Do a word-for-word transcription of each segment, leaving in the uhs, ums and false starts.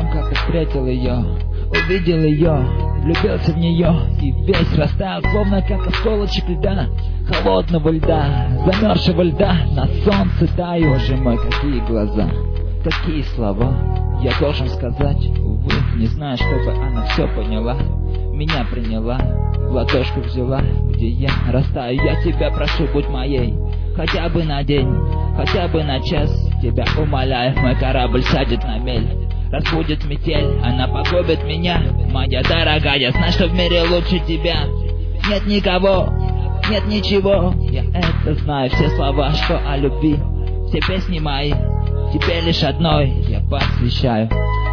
том, как ты встретил ее, увидел ее, влюбился в нее и весь растаял, словно как осколочек льда, холодного льда, замерзшего льда, на солнце таю. Боже мой, какие глаза, какие слова я должен сказать, увы, не знаю, чтобы она все поняла, меня приняла, в ладошку взяла, где я растаю. Я тебя прошу, будь моей, хотя бы на день, хотя бы на час, тебя умоляю, мой корабль сядет на мель. Разбудит метель, она погубит меня, моя дорогая, знай, что в мире лучше тебя нет никого, нет ничего. Я это знаю, все слова, что о любви, все песни мои, тебе лишь одной я посвящаю.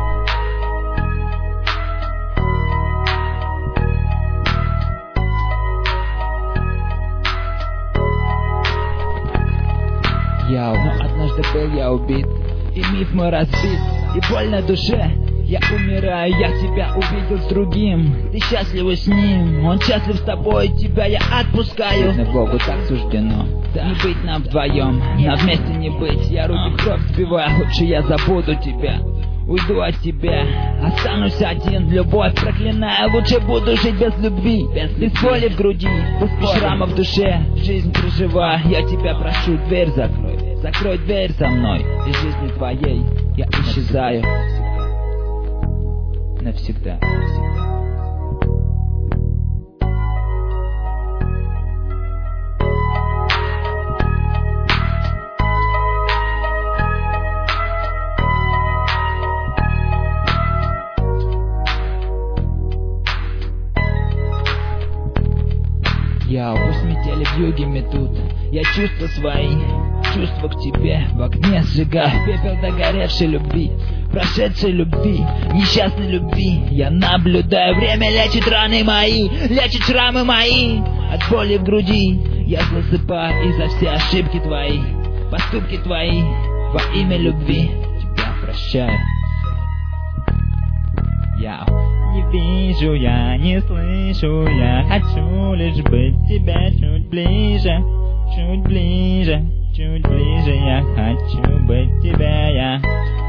Яу, но однажды был я убит, и миф мой разбит, и больно душе. Я умираю, я тебя увидел с другим, ты счастлива с ним, он счастлив с тобой, тебя я отпускаю. На Богу так суждено, да. Не быть нам вдвоем, нам вместе не быть. Я руки в кровь сбиваю, лучше я забуду тебя, уйду от тебя, останусь один. Любовь проклинаю, лучше буду жить без любви, без боли в груди, без шрама в душе. Жизнь проживаю, я тебя прошу, дверь закрой, закрой дверь за мной, из жизни твоей я исчезаю навсегда, навсегда. Я пусть метели в юге метут, я чувства свои, чувства к тебе в огне сжигаю, пепел догоревшей любви, прошедшей любви, несчастной любви. Я наблюдаю, время лечит раны мои, лечит шрамы мои от боли в груди. Я засыпаю из-за все ошибки твои, поступки твои, во имя любви тебя прощаю. Я не вижу, я не слышу, я хочу лишь быть тебе чуть ближе, чуть ближе, чуть ближе. Я хочу быть тебе, я